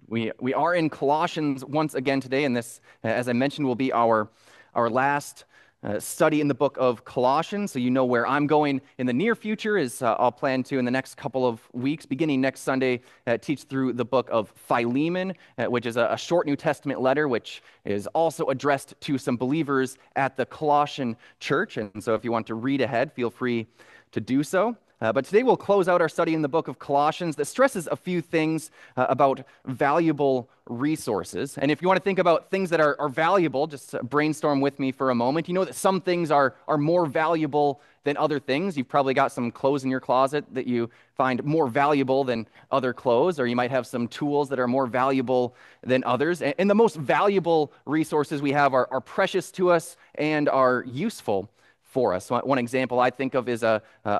We are in Colossians once again today, and this, as I mentioned, will be our last study in the book of Colossians. So you know where I'm going in the near future is I'll plan to, in the next couple of weeks, beginning next Sunday, teach through the book of Philemon, which is a short New Testament letter, which is also addressed to some believers at the Colossian church. And so if you want to read ahead, feel free to do so. But today we'll close out our study in the book of Colossians that stresses a few things about valuable resources. And if you want to think about things that are valuable, just brainstorm with me for a moment. You know that some things are more valuable than other things. You've probably got some clothes in your closet that you find more valuable than other clothes, or you might have some tools that are more valuable than others. And the most valuable resources we have are precious to us and are useful for us. One example I think of is a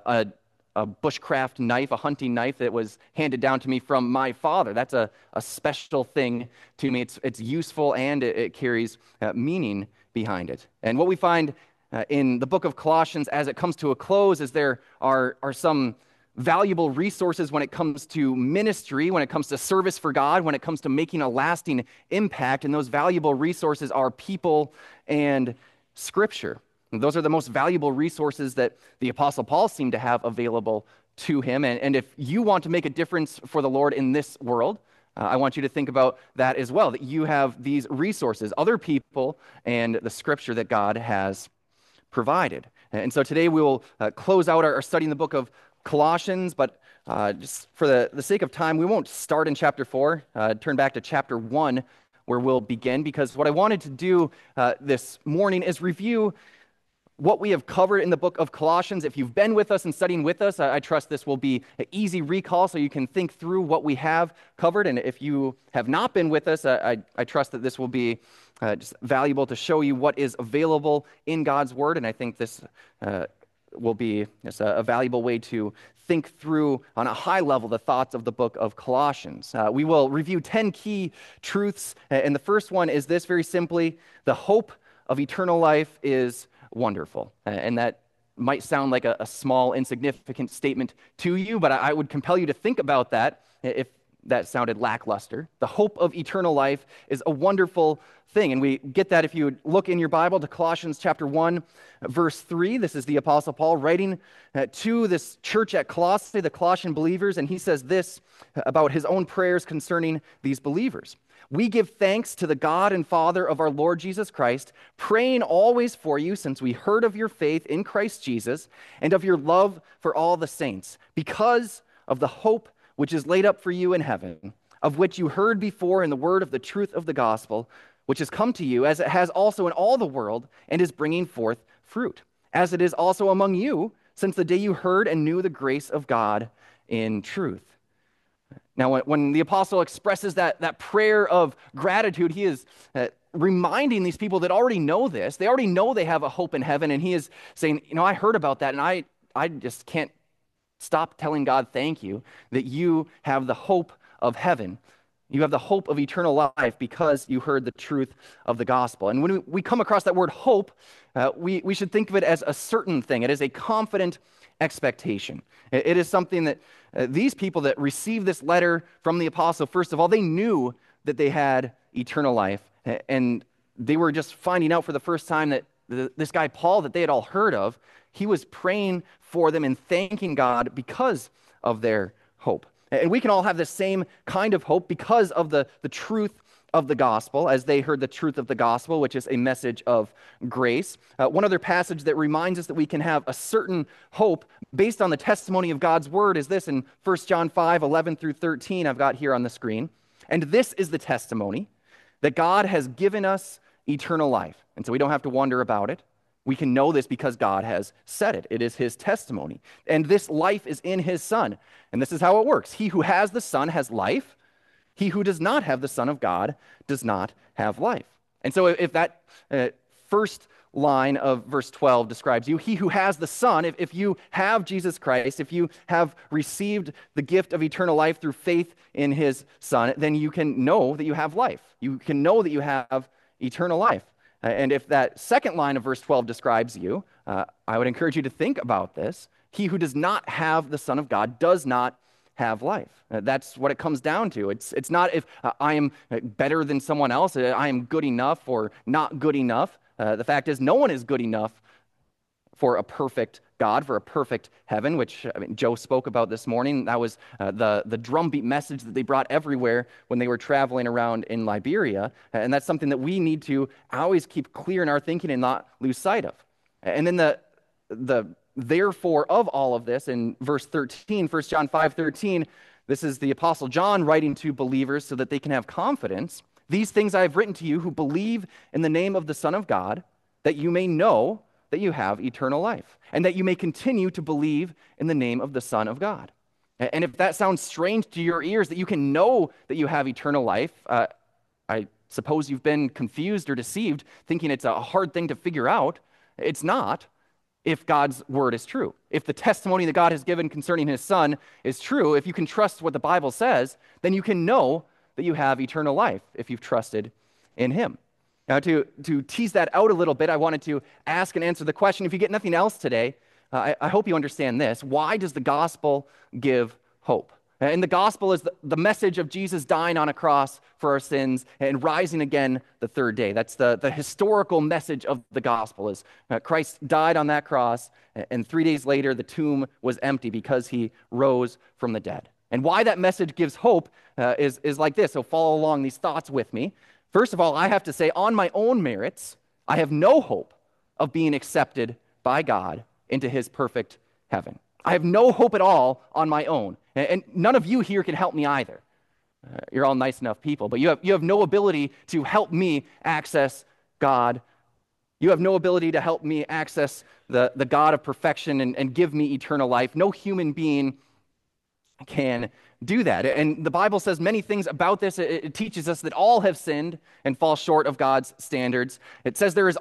bushcraft knife, a hunting knife that was handed down to me from my father. That's a special thing to me. It's useful and it carries meaning behind it. And what we find in the book of Colossians as it comes to a close is there are some valuable resources when it comes to ministry, when it comes to service for God, when it comes to making a lasting impact. And those valuable resources are people and Scripture. Those are the most valuable resources that the Apostle Paul seemed to have available to him. And if you want to make a difference for the Lord in this world, I want you to think about that as well, that you have these resources, other people, and the Scripture that God has provided. And so today we will close out our study in the book of Colossians, but just for the sake of time, we won't start in chapter 4. Turn back to chapter 1, where we'll begin, because what I wanted to do this morning is review what we have covered in the book of Colossians. If you've been with us and studying with us, I trust this will be an easy recall so you can think through what we have covered. And if you have not been with us, I trust that this will be just valuable to show you what is available in God's Word. And I think this will be just a valuable way to think through on a high level the thoughts of the book of Colossians. We will review 10 key truths. And the first one is this, very simply: the hope of eternal life is wonderful. And that might sound like a small, insignificant statement to you, but I would compel you to think about that if that sounded lackluster. The hope of eternal life is a wonderful thing. And we get that if you look in your Bible to Colossians chapter 1, verse 3. This is the Apostle Paul writing to this church at Colossae, the Colossian believers, and he says this about his own prayers concerning these believers. We give thanks to the God and Father of our Lord Jesus Christ, praying always for you, since we heard of your faith in Christ Jesus and of your love for all the saints, because of the hope which is laid up for you in heaven, of which you heard before in the word of the truth of the gospel, which has come to you, as it has also in all the world, and is bringing forth fruit, as it is also among you, since the day you heard and knew the grace of God in truth. Now, when the apostle expresses that prayer of gratitude, he is reminding these people that already know this. They already know they have a hope in heaven, and he is saying, I heard about that, and I just can't stop telling God thank you that you have the hope of heaven. You have the hope of eternal life because you heard the truth of the gospel. And when we come across that word hope, we should think of it as a certain thing. It is a confident expectation. It is something that these people that received this letter from the apostle, first of all, they knew that they had eternal life. And they were just finding out for the first time that this guy Paul that they had all heard of, he was praying for them and thanking God because of their hope. And we can all have the same kind of hope because of the truth of the gospel, as they heard the truth of the gospel, which is a message of grace. One other passage that reminds us that we can have a certain hope based on the testimony of God's word is this in 1 John 5, 11 through 13, I've got here on the screen. And this is the testimony, that God has given us eternal life. And so we don't have to wonder about it. We can know this because God has said it. It is his testimony. And this life is in his Son. And this is how it works. He who has the Son has life. He who does not have the Son of God does not have life. And so if that first line of verse 12 describes you, he who has the Son, if you have Jesus Christ, if you have received the gift of eternal life through faith in his Son, then you can know that you have life. You can know that you have eternal life. And if that second line of verse 12 describes you, I would encourage you to think about this. He who does not have the Son of God does not have life. That's what it comes down to. It's not if I am better than someone else, I am good enough or not good enough. The fact is, no one is good enough for a perfect God, for a perfect heaven, which Joe spoke about this morning. That was the drumbeat message that they brought everywhere when they were traveling around in Liberia. And that's something that we need to always keep clear in our thinking and not lose sight of. And then the therefore of all of this in verse 13, 1 John 5:13, this is the Apostle John writing to believers so that they can have confidence. These things I have written to you who believe in the name of the Son of God, that you may know that you have eternal life, and that you may continue to believe in the name of the Son of God. And if that sounds strange to your ears, that you can know that you have eternal life, I suppose you've been confused or deceived, thinking it's a hard thing to figure out. It's not, if God's word is true. If the testimony that God has given concerning his Son is true, if you can trust what the Bible says, then you can know that you have eternal life if you've trusted in him. Now, to tease that out a little bit, I wanted to ask and answer the question, if you get nothing else today, I hope you understand this. Why does the gospel give hope? And the gospel is the message of Jesus dying on a cross for our sins and rising again the third day. That's the historical message of the gospel is Christ died on that cross, and 3 days later the tomb was empty because he rose from the dead. And why that message gives hope is like this. So follow along these thoughts with me. First of all, I have to say, on my own merits, I have no hope of being accepted by God into his perfect heaven. I have no hope at all on my own. And none of you here can help me either. You're all nice enough people, but you have no ability to help me access God. You have no ability to help me access the God of perfection and give me eternal life. No human being can do that. And the Bible says many things about this. It teaches us that all have sinned and fall short of God's standards. It says there is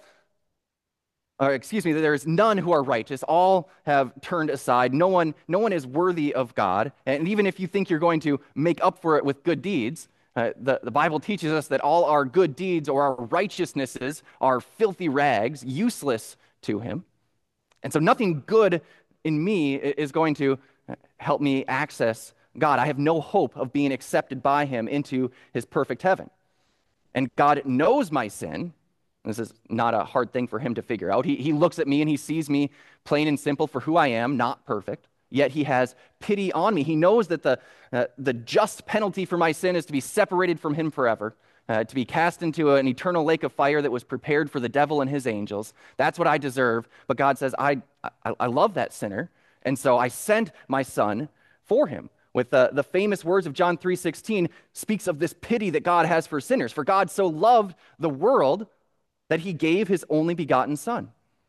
none who are righteous. All have turned aside. No one is worthy of God. And even if you think you're going to make up for it with good deeds, the Bible teaches us that all our good deeds or our righteousnesses are filthy rags, useless to him. And so nothing good in me is going to help me access God. I have no hope of being accepted by him into his perfect heaven. And God knows my sin. This is not a hard thing for him to figure out. He looks at me and he sees me plain and simple for who I am, not perfect. Yet he has pity on me. He knows that the just penalty for my sin is to be separated from him forever, to be cast into an eternal lake of fire that was prepared for the devil and his angels. That's what I deserve. But God says, I love that sinner. And so I sent my Son for him. With the famous words of John 3:16 speaks of this pity that God has for sinners. For God so loved the world that he gave his only begotten Son.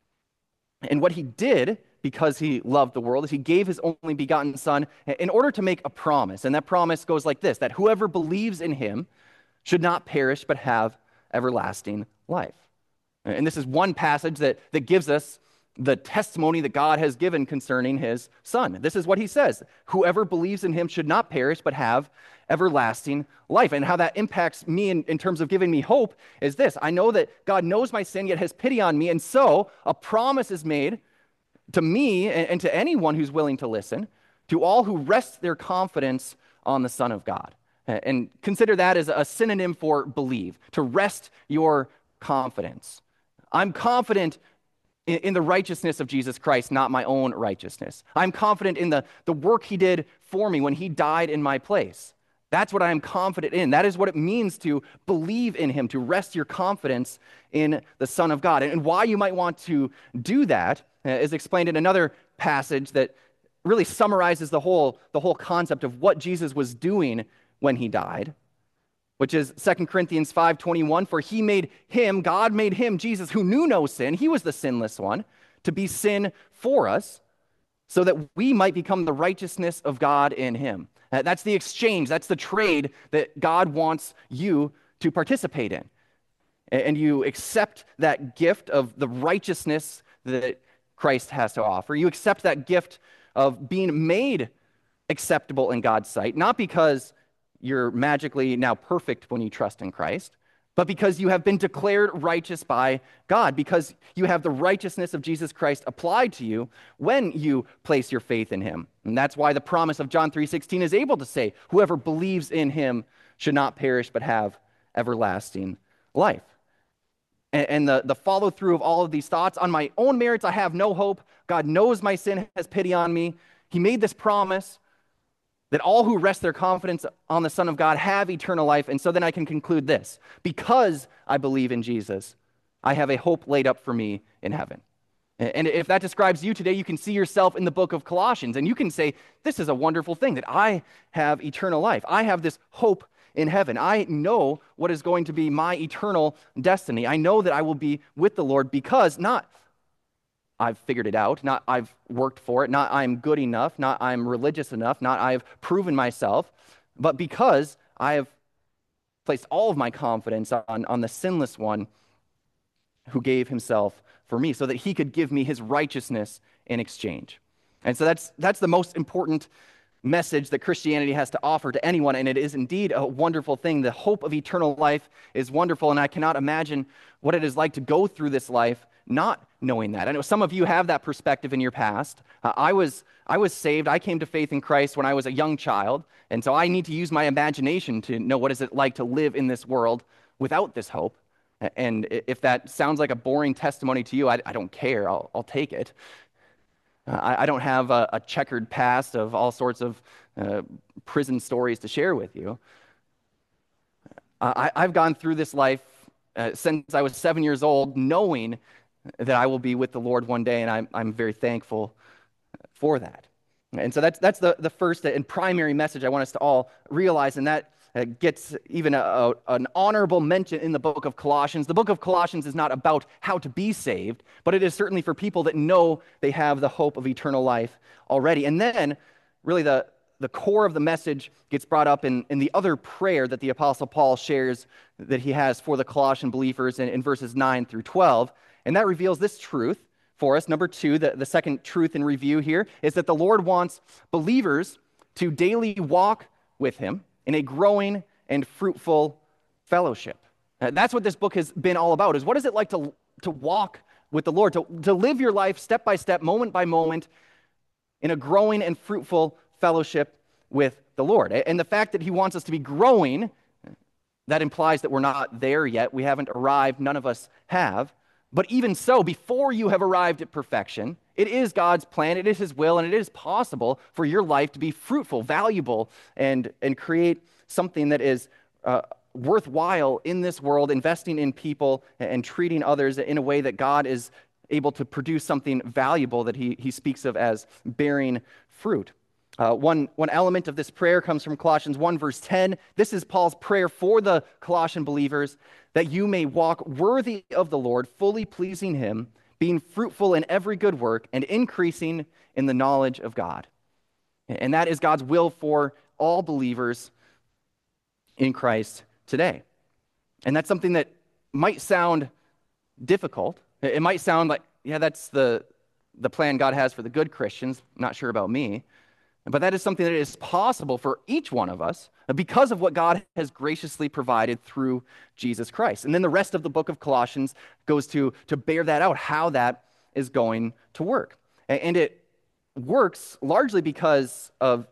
And what he did, because he loved the world, is he gave his only begotten Son in order to make a promise. And that promise goes like this, that whoever believes in him should not perish but have everlasting life. And this is one passage that gives us the testimony that God has given concerning his Son. This is what he says, whoever believes in him should not perish but have everlasting life. And how that impacts me in terms of giving me hope is this. I know that God knows my sin, yet has pity on me, and so a promise is made to me and to anyone who's willing to listen, to all who rest their confidence on the Son of God. And consider that as a synonym for believe, to rest your confidence. I'm confident in the righteousness of Jesus Christ, not my own righteousness. I'm confident in the work he did for me when he died in my place. That's what I am confident in. That is what it means to believe in him, to rest your confidence in the Son of God. And why you might want to do that is explained in another passage that really summarizes the whole concept of what Jesus was doing when he died, which is 2 Corinthians 5:21, for he made him, God made him, Jesus, who knew no sin, he was the sinless one, to be sin for us, so that we might become the righteousness of God in him. That's the exchange, that's the trade that God wants you to participate in. And you accept that gift of the righteousness that Christ has to offer. You accept that gift of being made acceptable in God's sight, not because you're magically now perfect when you trust in Christ, but because you have been declared righteous by God, because you have the righteousness of Jesus Christ applied to you when you place your faith in him. And that's why the promise of John 3:16 is able to say, whoever believes in him should not perish but have everlasting life. And the follow through of all of these thoughts, on my own merits, I have no hope. God knows my sin, has pity on me. He made this promise that all who rest their confidence on the Son of God have eternal life. And so then I can conclude this: because I believe in Jesus, I have a hope laid up for me in heaven. And if that describes you today, you can see yourself in the book of Colossians, and you can say, this is a wonderful thing, that I have eternal life. I have this hope in heaven. I know what is going to be my eternal destiny. I know that I will be with the Lord because not I've figured it out, not I've worked for it, not I'm good enough, not I'm religious enough, not I've proven myself, but because I have placed all of my confidence on the sinless one who gave himself for me so that he could give me his righteousness in exchange. And so that's the most important message that Christianity has to offer to anyone, and it is indeed a wonderful thing. The hope of eternal life is wonderful, and I cannot imagine what it is like to go through this life not knowing that. I know some of you have that perspective in your past. I was saved. I came to faith in Christ when I was a young child, and so I need to use my imagination to know what is it like to live in this world without this hope. And if that sounds like a boring testimony to you, I don't care. I'll take it. I don't have a checkered past of all sorts of prison stories to share with you. I've gone through this life since I was 7 years old, knowing that I will be with the Lord one day, and I'm very thankful for that. And so that's the first and primary message I want us to all realize, and that gets even an honorable mention in the book of Colossians. The book of Colossians is not about how to be saved, but it is certainly for people that know they have the hope of eternal life already. And then, really, the core of the message gets brought up in the other prayer that the Apostle Paul shares that he has for the Colossian believers in verses 9 through 12. And that reveals this truth for us. Number two, the second truth in review here is that the Lord wants believers to daily walk with him in a growing and fruitful fellowship. That's what this book has been all about, is what is it like to walk with the Lord, to live your life step by step, moment by moment, in a growing and fruitful fellowship with the Lord. And the fact that he wants us to be growing, that implies that we're not there yet. We haven't arrived. None of us have. But even so, before you have arrived at perfection, it is God's plan, it is his will, and it is possible for your life to be fruitful, valuable, and create something that is worthwhile in this world, investing in people and treating others in a way that God is able to produce something valuable that he speaks of as bearing fruit. One element of this prayer comes from Colossians 1, verse 10. This is Paul's prayer for the Colossian believers, that you may walk worthy of the Lord, fully pleasing him, being fruitful in every good work, and increasing in the knowledge of God. And that is God's will for all believers in Christ today. And that's something that might sound difficult. It might sound like, yeah, that's the plan God has for the good Christians. Not sure about me. But that is something that is possible for each one of us because of what God has graciously provided through Jesus Christ. And then the rest of the book of Colossians goes to bear that out, how that is going to work. And it works largely because of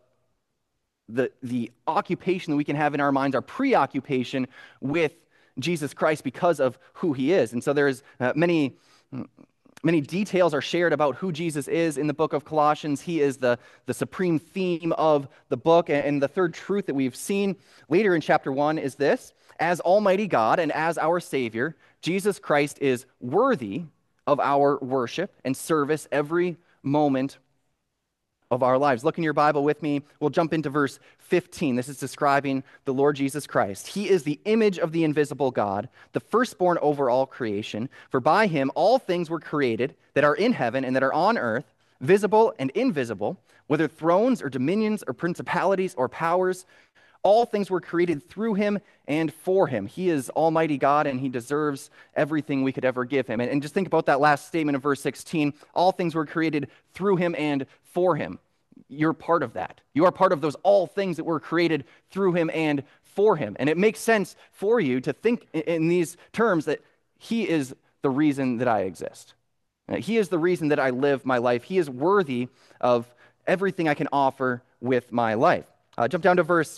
the occupation that we can have in our minds, our preoccupation with Jesus Christ because of who he is. And so there's many details are shared about who Jesus is in the book of Colossians. He is the supreme theme of the book. And the third truth that we've seen later in chapter 1 is this: as Almighty God and as our Savior, Jesus Christ is worthy of our worship and service every moment of our lives. Look in your Bible with me. We'll jump into verse 15. This is describing the Lord Jesus Christ. He is the image of the invisible God, the firstborn over all creation. For by him all things were created that are in heaven and that are on earth, visible and invisible, whether thrones or dominions or principalities or powers. All things were created through him and for him. He is Almighty God, and he deserves everything we could ever give him. And just think about that last statement of verse 16. All things were created through him and for him. you're part of that. You are part of those all things that were created through him and for him. And it makes sense for you to think in these terms that he is the reason that I exist. He is the reason that I live my life. He is worthy of everything I can offer with my life. Jump down to verse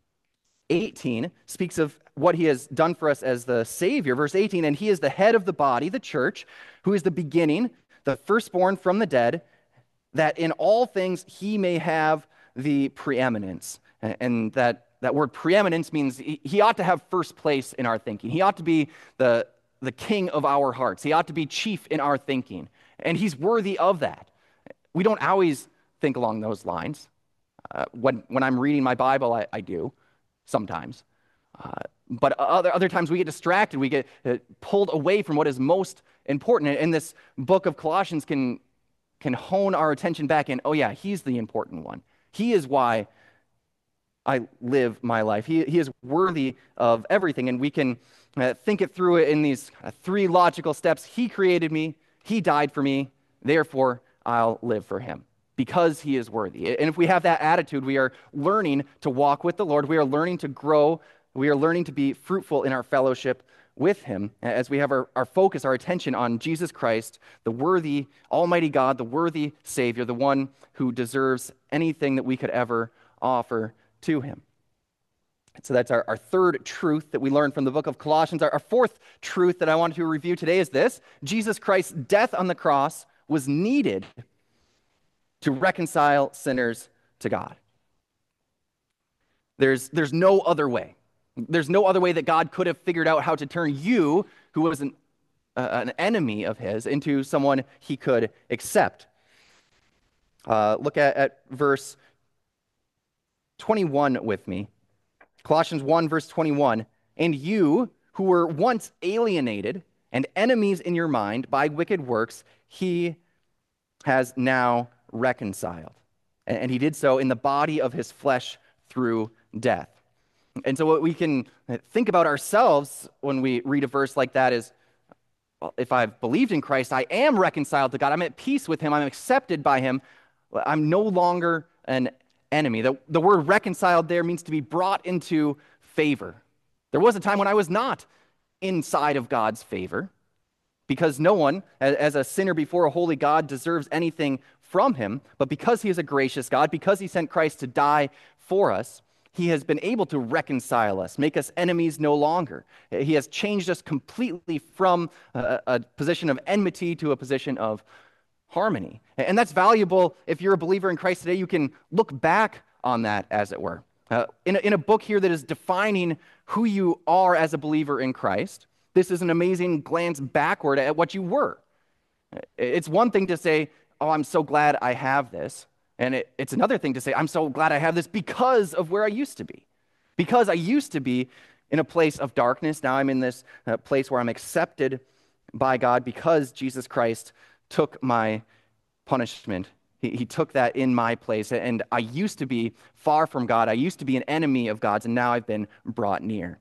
18, speaks of what he has done for us as the Savior. Verse 18, and he is the head of the body, the church, who is the beginning, the firstborn from the dead, that in all things he may have the preeminence. And that word preeminence means he ought to have first place in our thinking. He ought to be the king of our hearts. He ought to be chief in our thinking. And he's worthy of that. We don't always think along those lines. When I'm reading my Bible, I do sometimes. But other times we get distracted. We get pulled away from what is most important. And this book of Colossians can hone our attention back in, oh yeah, he's the important one. He is why I live my life. He is worthy of everything. And we can think it through in these three logical steps. He created me. He died for me. Therefore, I'll live for him because he is worthy. And if we have that attitude, we are learning to walk with the Lord. We are learning to grow. We are learning to be fruitful in our fellowship with him as we have our focus, our attention on Jesus Christ, the worthy Almighty God, the worthy Savior, the one who deserves anything that we could ever offer to him. So that's our third truth that we learned from the book of Colossians. Our fourth truth that I wanted to review today is this: Jesus Christ's death on the cross was needed to reconcile sinners to God. There's no other way. There's no other way that God could have figured out how to turn you, who was an enemy of his, into someone he could accept. Look at verse 21 with me. Colossians 1, verse 21. And you, who were once alienated and enemies in your mind by wicked works, he has now reconciled. And he did so in the body of his flesh through death. And so what we can think about ourselves when we read a verse like that is, well, if I've believed in Christ, I am reconciled to God. I'm at peace with him. I'm accepted by him. I'm no longer an enemy. The word reconciled there means to be brought into favor. There was a time when I was not inside of God's favor, because no one, as a sinner before a holy God, deserves anything from him. But because he is a gracious God, because he sent Christ to die for us, he has been able to reconcile us, make us enemies no longer. He has changed us completely from a position of enmity to a position of harmony. And that's valuable. If you're a believer in Christ today, you can look back on that, as it were. In a book here that is defining who you are as a believer in Christ, this is an amazing glance backward at what you were. It's one thing to say, oh, I'm so glad I have this. And it's another thing to say, I'm so glad I have this because of where I used to be. Because I used to be in a place of darkness. Now I'm in this place where I'm accepted by God because Jesus Christ took my punishment. He took that in my place. And I used to be far from God. I used to be an enemy of God's, and now I've been brought near.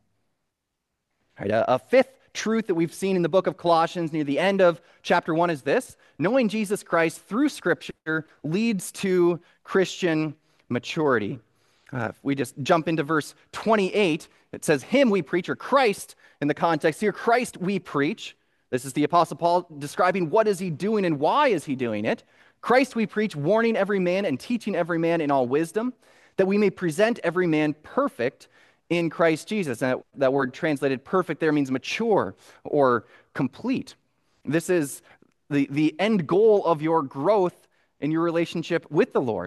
All right, a fifth truth that we've seen in the book of Colossians near the end of chapter 1 is this: knowing Jesus Christ through Scripture leads to Christian maturity. If we just jump into verse 28, it says, him we preach, or Christ in the context here, Christ we preach. This is the Apostle Paul describing what is he doing and why is he doing it. Christ we preach, warning every man and teaching every man in all wisdom, that we may present every man perfect in Christ Jesus. And that word translated perfect there means mature or complete. This is the end goal of your growth in your relationship with the Lord.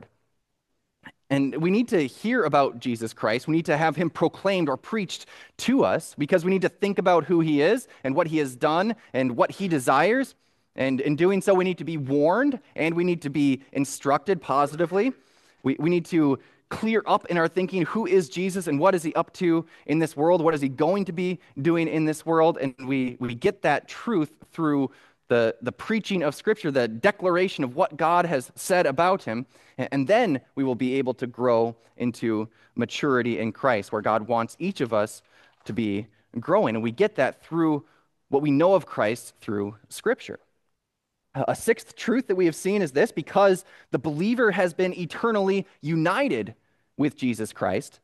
And we need to hear about Jesus Christ. We need to have him proclaimed or preached to us because we need to think about who he is and what he has done and what he desires. And in doing so, we need to be warned and we need to be instructed positively. We need to clear up in our thinking who is Jesus and what is he up to in this world? What is he going to be doing in this world? And we get that truth through the preaching of Scripture, the declaration of what God has said about him. And then we will be able to grow into maturity in Christ, where God wants each of us to be growing. And we get that through what we know of Christ through Scripture. A sixth truth that we have seen is this: because the believer has been eternally united with Jesus Christ,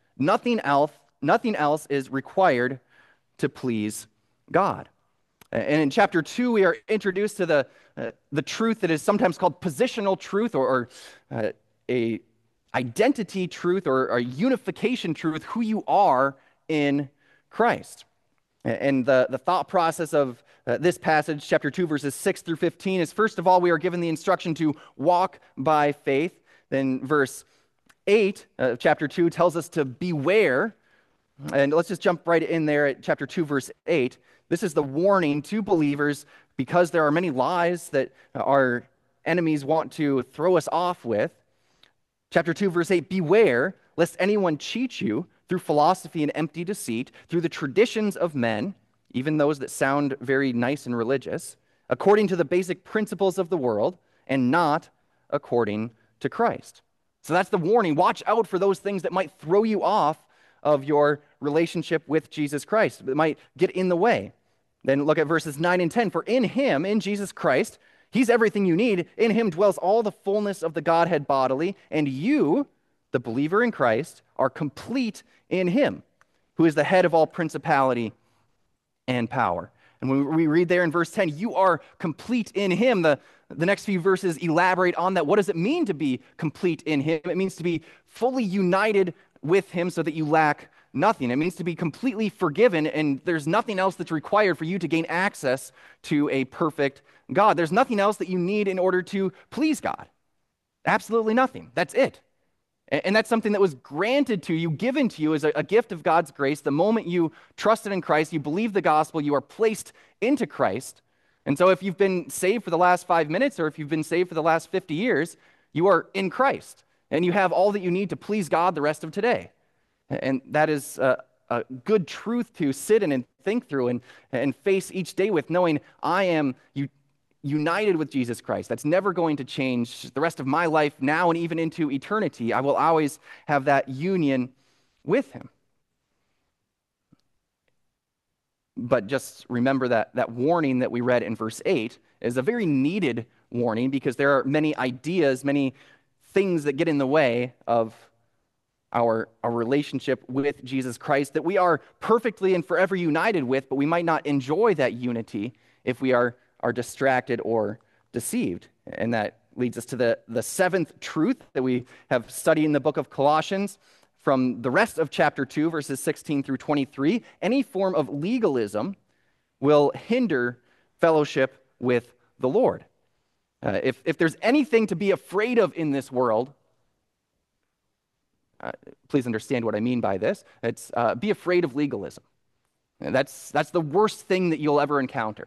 nothing else is required to please God. And in chapter 2, we are introduced to the truth that is sometimes called positional truth, or a identity truth, or a unification truth, who you are in Christ. And the thought process of this passage, chapter 2, verses 6 through 15, is first of all, we are given the instruction to walk by faith. Then verse 8 of chapter 2 tells us to beware. And let's just jump right in there at chapter 2, verse 8. This is the warning to believers because there are many lies that our enemies want to throw us off with. Chapter 2, verse 8, beware lest anyone cheat you through philosophy and empty deceit, through the traditions of men, even those that sound very nice and religious, according to the basic principles of the world, and not according to Christ. So that's the warning. Watch out for those things that might throw you off of your relationship with Jesus Christ, that might get in the way. Then look at verses 9 and 10. For in him, in Jesus Christ, he's everything you need. In him dwells all the fullness of the Godhead bodily, and you, the believer in Christ, are complete in him, who is the head of all principality and power. And when we read there in verse 10, you are complete in him, the next few verses elaborate on that. What does it mean to be complete in him? It means to be fully united with him so that you lack nothing. It means to be completely forgiven, and there's nothing else that's required for you to gain access to a perfect God. There's nothing else that you need in order to please God. Absolutely nothing. That's it. And that's something that was granted to you, given to you as a gift of God's grace. The moment you trusted in Christ, you believe the gospel, you are placed into Christ. And so if you've been saved for the last 5 minutes, or if you've been saved for the last 50 years, you are in Christ. And you have all that you need to please God the rest of today. And that is a good truth to sit in and think through and face each day with, knowing I am united with Jesus Christ. That's never going to change the rest of my life now and even into eternity. I will always have that union with him. But just remember that warning that we read in verse 8 is a very needed warning, because there are many ideas, many things that get in the way of our relationship with Jesus Christ that we are perfectly and forever united with, but we might not enjoy that unity if we are distracted or deceived. And that leads us to the seventh truth that we have studied in the book of Colossians. From the rest of chapter 2, verses 16 through 23, any form of legalism will hinder fellowship with the Lord. If there's anything to be afraid of in this world, please understand what I mean by this. It's be afraid of legalism. And that's the worst thing that you'll ever encounter.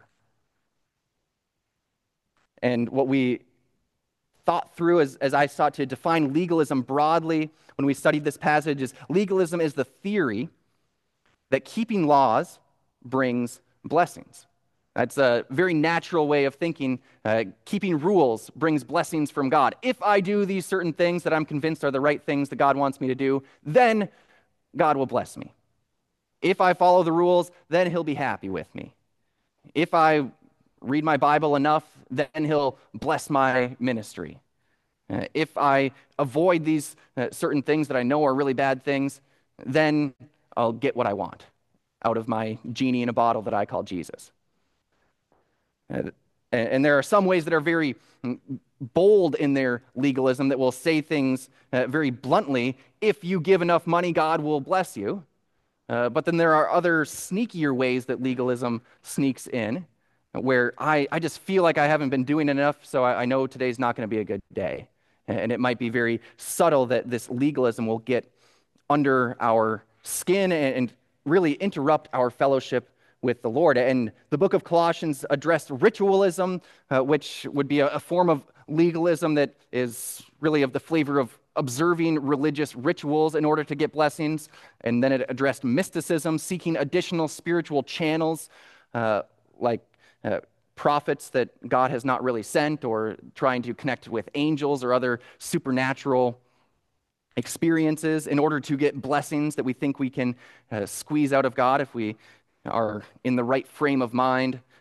And what we thought through as I sought to define legalism broadly when we studied this passage is legalism is the theory that keeping laws brings blessings. That's a very natural way of thinking. Keeping rules brings blessings from God. If I do these certain things that I'm convinced are the right things that God wants me to do, then God will bless me. If I follow the rules, then he'll be happy with me. If I read my Bible enough, then he'll bless my ministry. If I avoid these certain things that I know are really bad things, then I'll get what I want out of my genie in a bottle that I call Jesus. And there are some ways that are very bold in their legalism that will say things very bluntly. If you give enough money, God will bless you. But then there are other sneakier ways that legalism sneaks in, where I just feel like I haven't been doing enough, so I know today's not going to be a good day. And it might be very subtle that this legalism will get under our skin and really interrupt our fellowship with the Lord. And the book of Colossians addressed ritualism, which would be a form of legalism that is really of the flavor of observing religious rituals in order to get blessings. And then it addressed mysticism, seeking additional spiritual channels, like prophets that God has not really sent, or trying to connect with angels or other supernatural experiences in order to get blessings that we think we can squeeze out of God if we are in the right frame of mind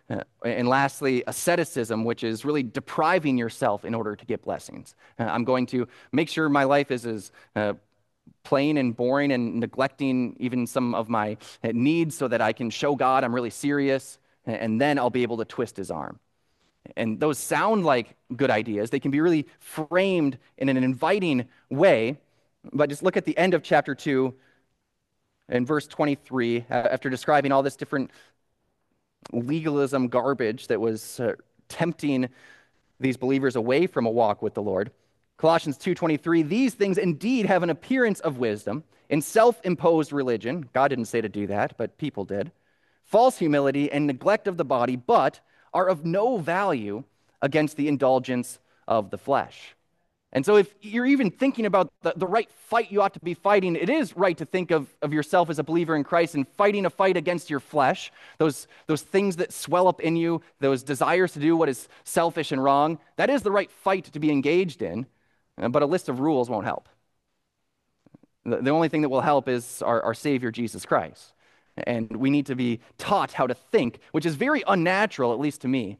And lastly, asceticism, which is really depriving yourself in order to get blessings. I'm going to make sure my life is as plain and boring and neglecting even some of my needs so that I can show God I'm really serious, and then I'll be able to twist his arm. And those sound like good ideas. They can be really framed in an inviting way, but just look at the end of chapter 2 and verse 23, after describing all this different legalism garbage that was tempting these believers away from a walk with the Lord. Colossians 2:23, these things indeed have an appearance of wisdom in self-imposed religion. God didn't say to do that, but people did. False humility and neglect of the body, but are of no value against the indulgence of the flesh. And so if you're even thinking about the right fight you ought to be fighting, it is right to think of yourself as a believer in Christ and fighting a fight against your flesh, those things that swell up in you, those desires to do what is selfish and wrong. That is the right fight to be engaged in, but a list of rules won't help. The only thing that will help is our Savior, Jesus Christ. And we need to be taught how to think, which is very unnatural, at least to me.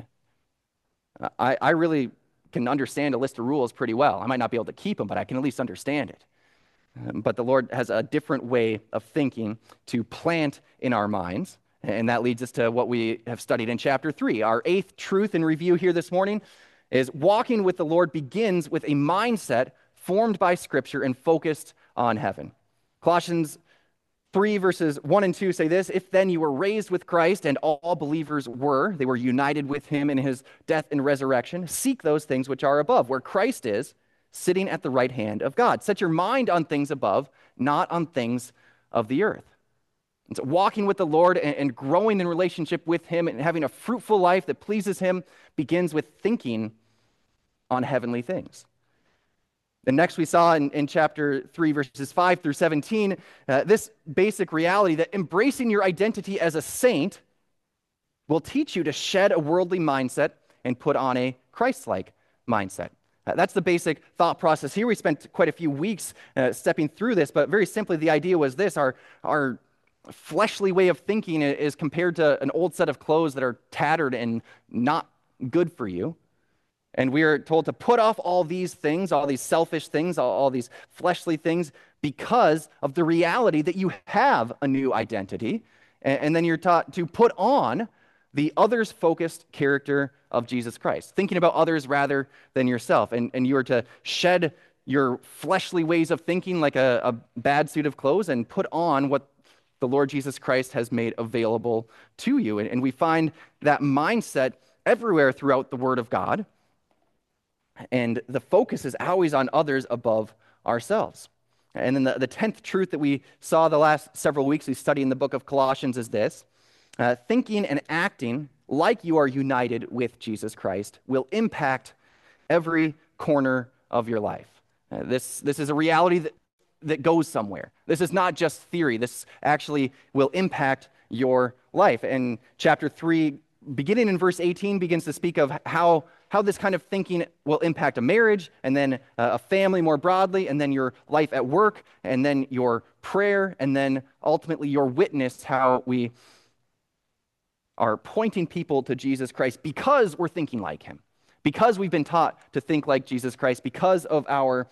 I really can understand a list of rules pretty well. I might not be able to keep them, but I can at least understand it. But the Lord has a different way of thinking to plant in our minds, and that leads us to what we have studied in chapter 3. Our eighth truth in review here this morning is walking with the Lord begins with a mindset formed by Scripture and focused on heaven. Colossians 3 verses 1 and 2 say this, if then you were raised with Christ, and all believers they were united with him in his death and resurrection, seek those things which are above, where Christ is, sitting at the right hand of God. Set your mind on things above, not on things of the earth. And so walking with the Lord and growing in relationship with him and having a fruitful life that pleases him begins with thinking on heavenly things. And next we saw in chapter 3, verses 5 through 17, this basic reality that embracing your identity as a saint will teach you to shed a worldly mindset and put on a Christ-like mindset. That's the basic thought process here. We spent quite a few weeks stepping through this, but very simply the idea was this, our fleshly way of thinking is compared to an old set of clothes that are tattered and not good for you. And we are told to put off all these things, all these selfish things, all these fleshly things, because of the reality that you have a new identity. And then you're taught to put on the others-focused character of Jesus Christ, thinking about others rather than yourself. And you are to shed your fleshly ways of thinking like a bad suit of clothes and put on what the Lord Jesus Christ has made available to you. And we find that mindset everywhere throughout the Word of God. And the focus is always on others above ourselves. And then the 10th truth that we saw the last several weeks we studied in the book of Colossians is this. Thinking and acting like you are united with Jesus Christ will impact every corner of your life. This is a reality that goes somewhere. This is not just theory. This actually will impact your life. And chapter 3, beginning in verse 18, begins to speak of how this kind of thinking will impact a marriage, and then a family more broadly, and then your life at work, and then your prayer, and then ultimately your witness, how we are pointing people to Jesus Christ because we're thinking like him, because we've been taught to think like Jesus Christ, because of our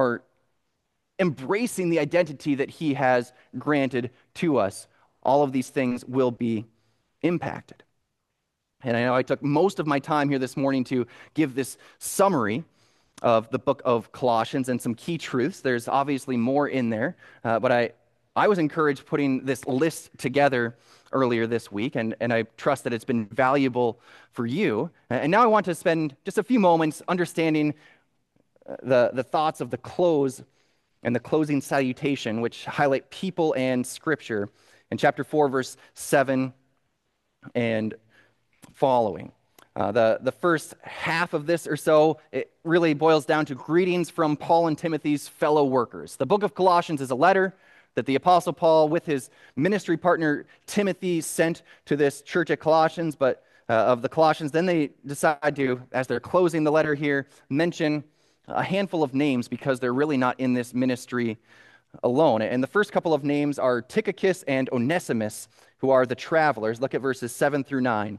embracing the identity that he has granted to us. All of these things will be impacted. And I know I took most of my time here this morning to give this summary of the book of Colossians and some key truths. There's obviously more in there, but I was encouraged putting this list together earlier this week, and I trust that it's been valuable for you. And now I want to spend just a few moments understanding the thoughts of the close and the closing salutation, which highlight people and Scripture in chapter 4, verse 7 and following. The first half of this or so, it really boils down to greetings from Paul and Timothy's fellow workers. The book of Colossians is a letter that the Apostle Paul with his ministry partner Timothy sent to this church at Colossians, but of the Colossians, then they decide to, as they're closing the letter here, mention a handful of names because they're really not in this ministry alone. And the first couple of names are Tychicus and Onesimus, who are the travelers. Look at verses 7 through 9.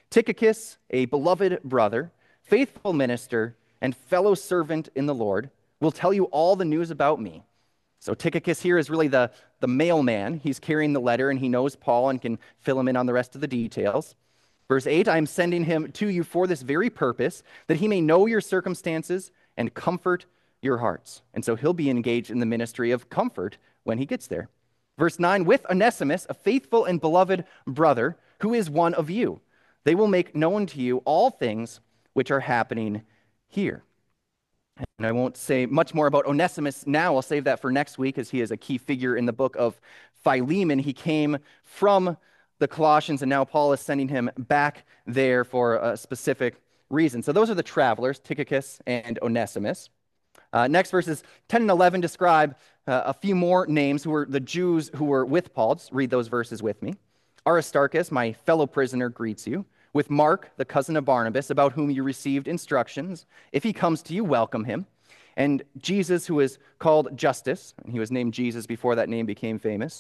Tychicus, a beloved brother, faithful minister, and fellow servant in the Lord, will tell you all the news about me. So Tychicus here is really the mailman. He's carrying the letter, and he knows Paul and can fill him in on the rest of the details. Verse 8, I am sending him to you for this very purpose, that he may know your circumstances and comfort your hearts. And so he'll be engaged in the ministry of comfort when he gets there. Verse 9, with Onesimus, a faithful and beloved brother, who is one of you. They will make known to you all things which are happening here. And I won't say much more about Onesimus now. I'll save that for next week, as he is a key figure in the book of Philemon. He came from the Colossians, and now Paul is sending him back there for a specific reason. So those are the travelers, Tychicus and Onesimus. Next, verses 10 and 11 describe a few more names who were the Jews who were with Paul. Just read those verses with me. Aristarchus, my fellow prisoner, greets you. With Mark, the cousin of Barnabas, about whom you received instructions. If he comes to you, welcome him. And Jesus, who is called Justus, and he was named Jesus before that name became famous.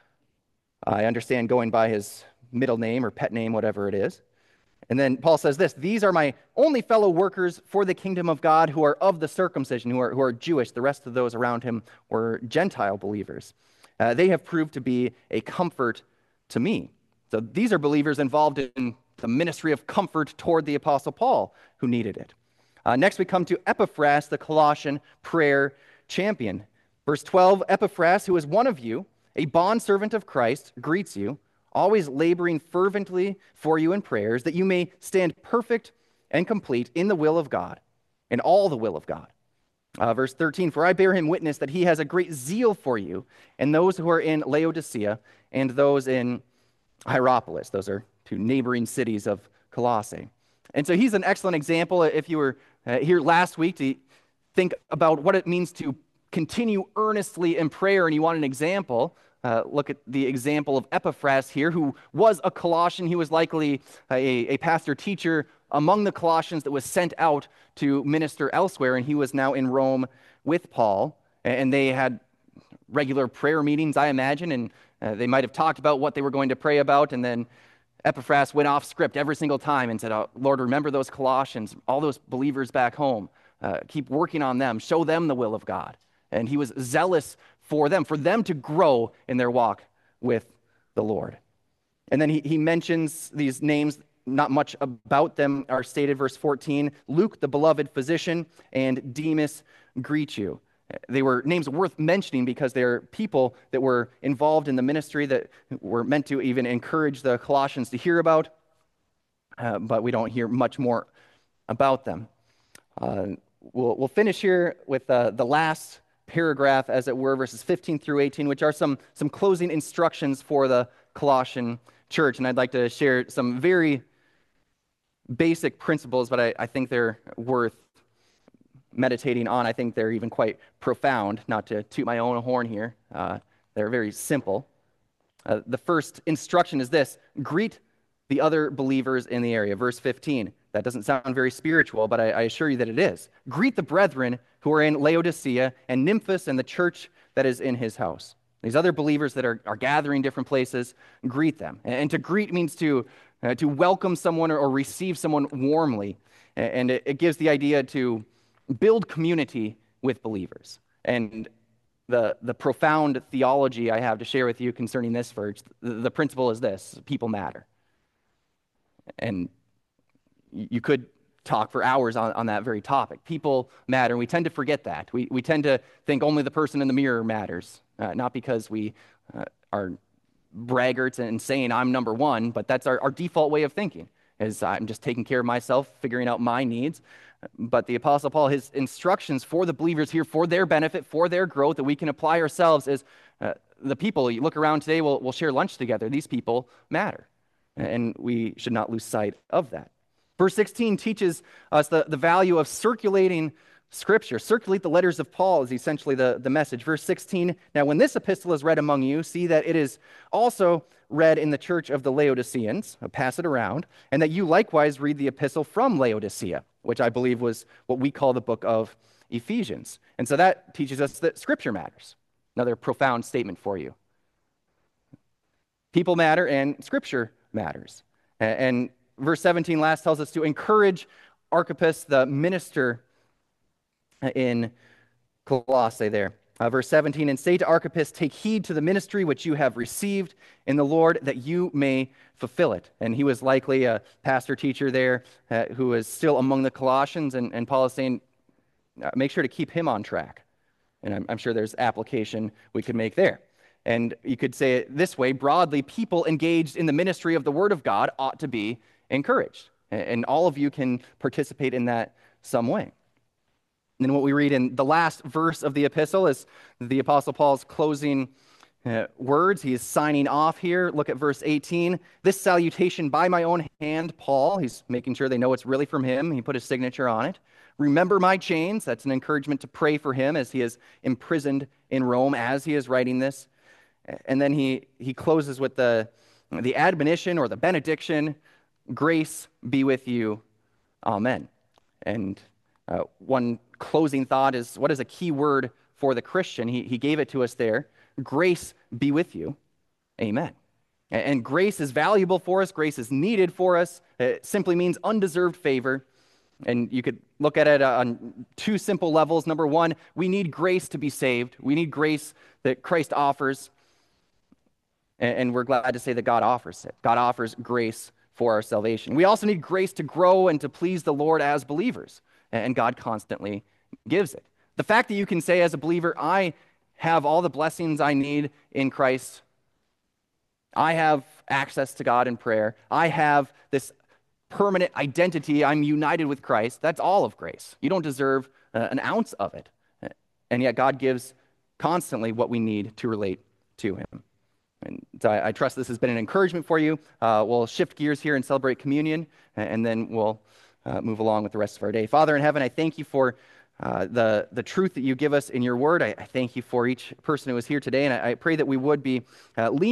I understand going by his middle name or pet name, whatever it is. And then Paul says this, these are my only fellow workers for the kingdom of God who are of the circumcision, who are Jewish. The rest of those around him were Gentile believers. They have proved to be a comfort to me. So these are believers involved in the ministry of comfort toward the Apostle Paul, who needed it. Next we come to Epaphras, the Colossian prayer champion. Verse 12, Epaphras, who is one of you, a bondservant of Christ, greets you, always laboring fervently for you in prayers, that you may stand perfect and complete in the will of God, in all the will of God. Verse 13, for I bear him witness that he has a great zeal for you, and those who are in Laodicea, and those in Hierapolis. Those are two neighboring cities of Colossae. And so he's an excellent example. If you were here last week to think about what it means to continue earnestly in prayer and you want an example, look at the example of Epaphras here, who was a Colossian. He was likely a pastor-teacher among the Colossians that was sent out to minister elsewhere, and he was now in Rome with Paul. And they had regular prayer meetings, I imagine, and they might have talked about what they were going to pray about, and then Epaphras went off script every single time and said, oh, Lord, remember those Colossians, all those believers back home. Keep working on them. Show them the will of God. And he was zealous for them to grow in their walk with the Lord. And then he mentions these names. Not much about them are stated. Verse 14, Luke, the beloved physician, and Demas greet you. They were names worth mentioning because they're people that were involved in the ministry that were meant to even encourage the Colossians to hear about, but we don't hear much more about them. We'll finish here with the last paragraph, as it were, verses 15 through 18, which are some closing instructions for the Colossian church. And I'd like to share some very basic principles, but I think they're worth meditating on. I think they're even quite profound, not to toot my own horn here. They're very simple. The first instruction is this: greet the other believers in the area. Verse 15. That doesn't sound very spiritual, but I assure you that it is. Greet the brethren who are in Laodicea and Nymphas and the church that is in his house. These other believers that are gathering different places, greet them. And to greet means to welcome someone or receive someone warmly. And it gives the idea to build community with believers. And the profound theology I have to share with you concerning this verse, the principle is this: people matter. And you could talk for hours on that very topic. People matter, and we tend to forget that. We tend to think only the person in the mirror matters, not because we are braggarts and saying I'm number one, but that's our default way of thinking, is I'm just taking care of myself, figuring out my needs. But the Apostle Paul, his instructions for the believers here, for their benefit, for their growth, that we can apply ourselves, is the people you look around today, we'll share lunch together. These people matter, and we should not lose sight of that. Verse 16 teaches us the value of circulating Scripture. Circulate the letters of Paul is essentially the message. Verse 16, now when this epistle is read among you, see that it is also read in the church of the Laodiceans, pass it around, and that you likewise read the epistle from Laodicea, which I believe was what we call the book of Ephesians. And so that teaches us that Scripture matters. Another profound statement for you. People matter and Scripture matters. And verse 17 last tells us to encourage Archippus, the minister in Colossae there. Verse 17, and say to Archippus, take heed to the ministry which you have received in the Lord, that you may fulfill it. And he was likely a pastor teacher there who was still among the Colossians, and Paul is saying, make sure to keep him on track. And I'm sure there's application we could make there. And you could say it this way, broadly, people engaged in the ministry of the Word of God ought to be encouraged. And all of you can participate in that some way. And then what we read in the last verse of the epistle is the Apostle Paul's closing words. He is signing off here. Look at verse 18. This salutation by my own hand, Paul. He's making sure they know it's really from him. He put his signature on it. Remember my chains. That's an encouragement to pray for him as he is imprisoned in Rome as he is writing this. And then he closes with the admonition or the benediction, grace be with you. Amen. And one closing thought is, what is a key word for the Christian? He gave it to us there. Grace be with you. Amen. And grace is valuable for us. Grace is needed for us. It simply means undeserved favor. And you could look at it on two simple levels. Number one, we need grace to be saved. We need grace that Christ offers. And we're glad to say that God offers it. God offers grace for our salvation. We also need grace to grow and to please the Lord as believers. And God constantly gives it. The fact that you can say as a believer, I have all the blessings I need in Christ. I have access to God in prayer. I have this permanent identity. I'm united with Christ. That's all of grace. You don't deserve an ounce of it. And yet God gives constantly what we need to relate to him. And so I trust this has been an encouragement for you. We'll shift gears here and celebrate communion, and then we'll move along with the rest of our day. Father in heaven, I thank you for the truth that you give us in your word. I thank you for each person who is here today, and I pray that we would be leaning